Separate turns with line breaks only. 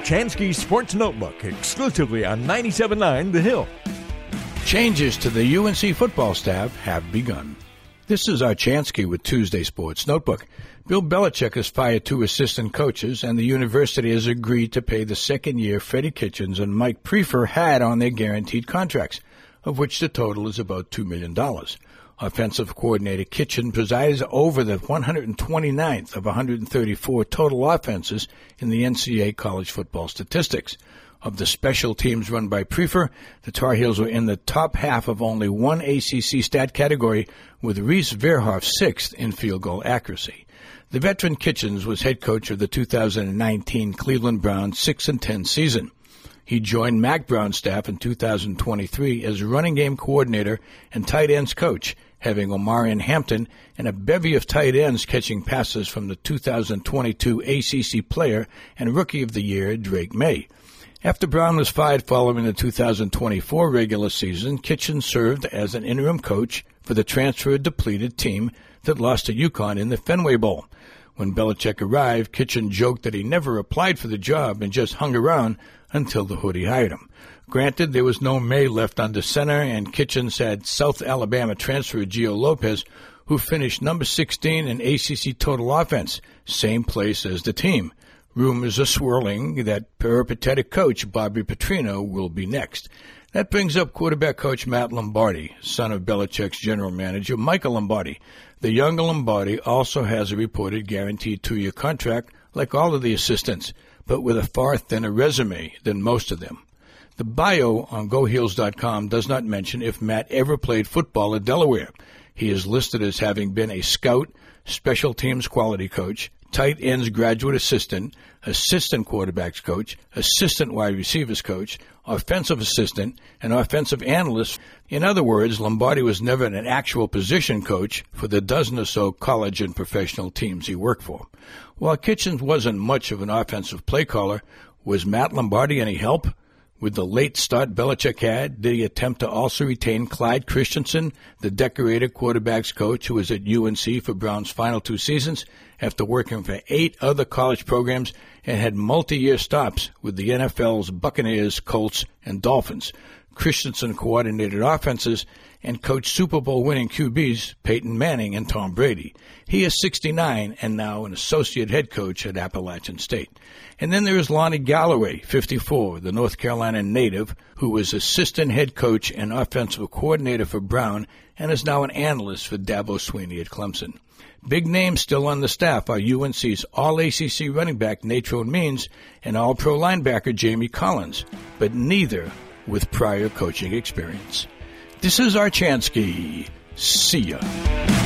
Chansky Sports Notebook, exclusively on 97.9 The Hill.
Changes to the UNC football staff have begun. This is Archansky with Tuesday Sports Notebook. Bill Belichick has fired 2 assistant coaches, and the university has agreed to pay the second year Freddie Kitchens and Mike Prefer had on their guaranteed contracts, of which the total is about $2 million. Offensive coordinator Kitchen presides over the 129th of 134 total offenses in the NCAA college football statistics. Of the special teams run by Prefer, the Tar Heels were in the top half of only one ACC stat category, with Reese Verhoff 6th in field goal accuracy. The veteran Kitchens was head coach of the 2019 Cleveland Browns 6-10 season. He joined Mack Brown's staff in 2023 as running game coordinator and tight ends coach, having Omarion Hampton and a bevy of tight ends catching passes from the 2022 ACC Player and Rookie of the Year Drake May. After Brown was fired following the 2024 regular season, Kitchen served as an interim coach for the transfer depleted team that lost to UConn in the Fenway Bowl. When Belichick arrived, Kitchen joked that he never applied for the job and just hung around until the hoodie hired him. Granted, there was no May left under center, and Kitchens had South Alabama transfer Gio Lopez, who finished number 16 in ACC total offense, same place as the team. Rumors are swirling that peripatetic coach Bobby Petrino will be next. That brings up quarterback coach Matt Lombardi, son of Belichick's general manager Michael Lombardi. The younger Lombardi also has a reported guaranteed 2-year contract, like all of the assistants, but with a far thinner resume than most of them. The bio on GoHeels.com does not mention if Matt ever played football at Delaware. He is listed as having been a scout, special teams quality coach, tight ends graduate assistant, assistant quarterbacks coach, assistant wide receivers coach, offensive assistant, and offensive analyst. In other words, Lombardi was never an actual position coach for the dozen or so college and professional teams he worked for. While Kitchens wasn't much of an offensive play caller, was Matt Lombardi any help? With the late start Belichick had, did he attempt to also retain Clyde Christensen, the decorated quarterbacks coach who was at UNC for Brown's final 2 seasons, after working for 8 other college programs and had multi-year stops with the NFL's Buccaneers, Colts, and Dolphins? Christensen coordinated offenses and coached Super Bowl winning QBs Peyton Manning and Tom Brady. He is 69 and now an associate head coach at Appalachian State. And then there is Lonnie Galloway, 54, the North Carolina native, who was assistant head coach and offensive coordinator for Brown and is now an analyst for Dabo Swinney at Clemson. Big names still on the staff are UNC's All-ACC running back Natrone Means and All-Pro linebacker Jamie Collins, but neither with prior coaching experience. This is Archansky. See ya.